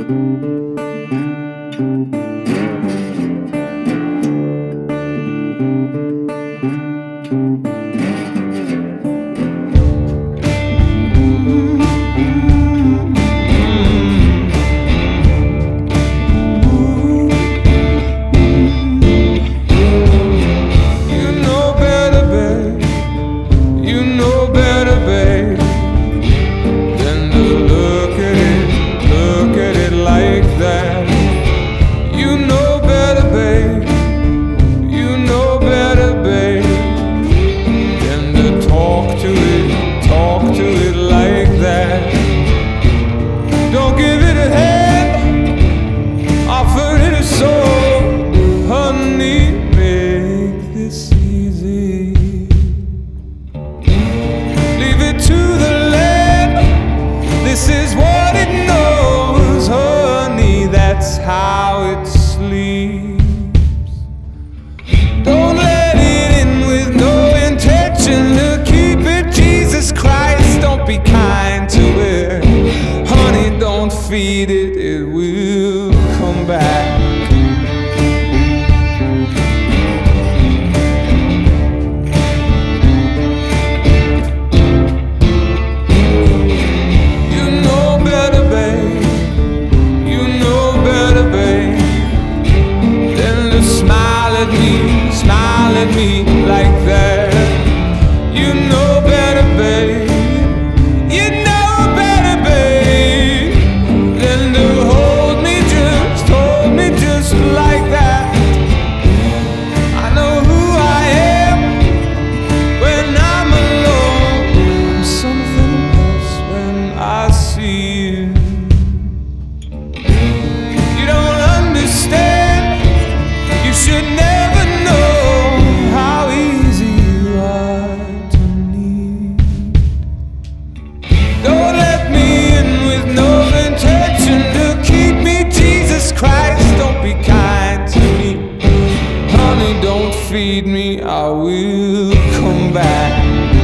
This is what it knows, honey, that's how it sleeps. Don't let it in with no intention to keep it. Jesus Christ, don't be kind to it. Honey, don't feed it, it will come back. Smile at me like that. You know better, babe. You know better, babe, than to hold me just like that. I know who I am when I'm alone. I'm something else when I see you. You don't understand. You should never. Don't feed me, I will come back.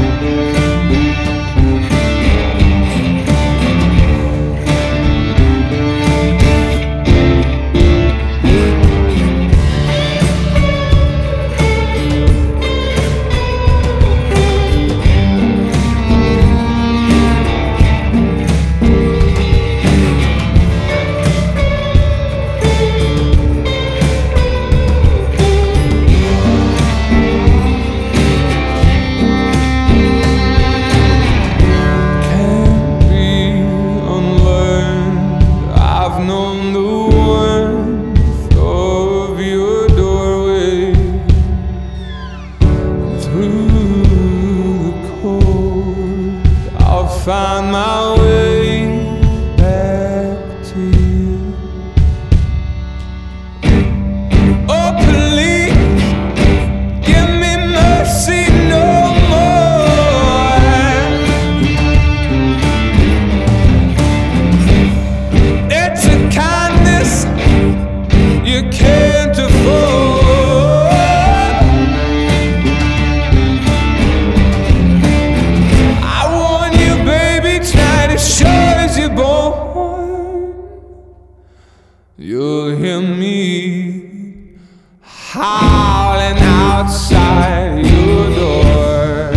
Find my way back to you. Oh, please give me mercy no more. It's a kindness you can't afford. You'll hear me howling outside your door.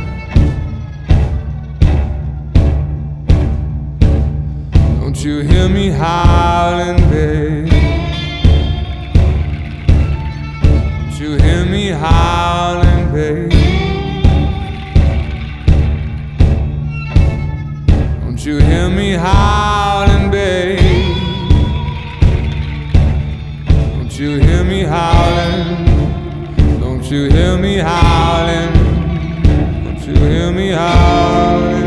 Don't you hear me howling, babe? Don't you hear me howling, babe? Don't you hear me howling, babe? Don't you hear me howling? Don't you hear me howling? Don't you hear me howling?